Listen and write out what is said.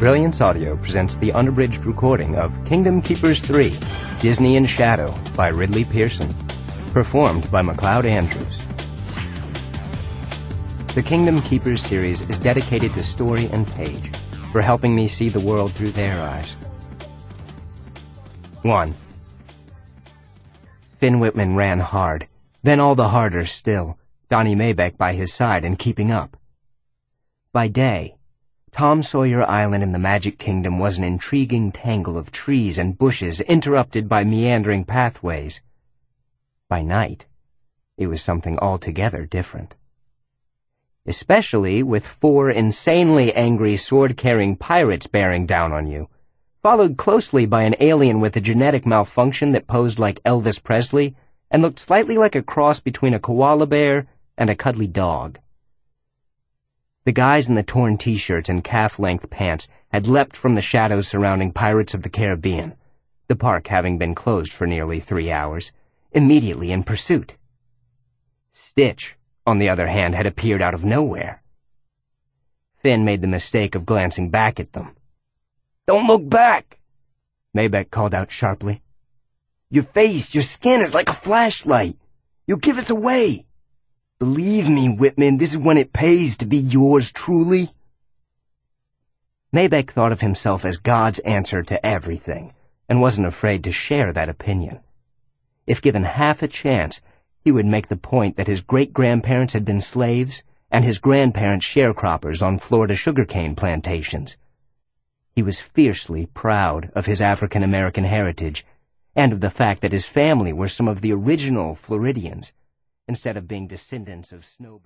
Brilliance Audio presents the unabridged recording of Kingdom Keepers 3, Disney in Shadow by Ridley Pearson, performed by MacLeod Andrews. The Kingdom Keepers series is dedicated to Story and Paige for helping me see the world through their eyes. 1. Finn Whitman ran hard, then all the harder still, Donnie Maybeck by his side and keeping up. By day, Tom Sawyer Island in the Magic Kingdom was an intriguing tangle of trees and bushes interrupted by meandering pathways. By night, it was something altogether different. Especially with 4 insanely angry sword-carrying pirates bearing down on you, followed closely by an alien with a genetic malfunction that posed like Elvis Presley and looked slightly like a cross between a koala bear and a cuddly dog. The guys in the torn t-shirts and calf-length pants had leapt from the shadows surrounding Pirates of the Caribbean, the park having been closed for nearly 3 hours, immediately in pursuit. Stitch, on the other hand, had appeared out of nowhere. Finn made the mistake of glancing back at them. "Don't look back!" Maybeck called out sharply. "Your face, your skin is like a flashlight. You'll give us away. Believe me, Whitman, this is when it pays to be yours truly." Maybeck thought of himself as God's answer to everything, and wasn't afraid to share that opinion. If given half a chance, he would make the point that his great-grandparents had been slaves, and his grandparents sharecroppers on Florida sugarcane plantations. He was fiercely proud of his African-American heritage, and of the fact that his family were some of the original Floridians, instead of being descendants of snowbirds.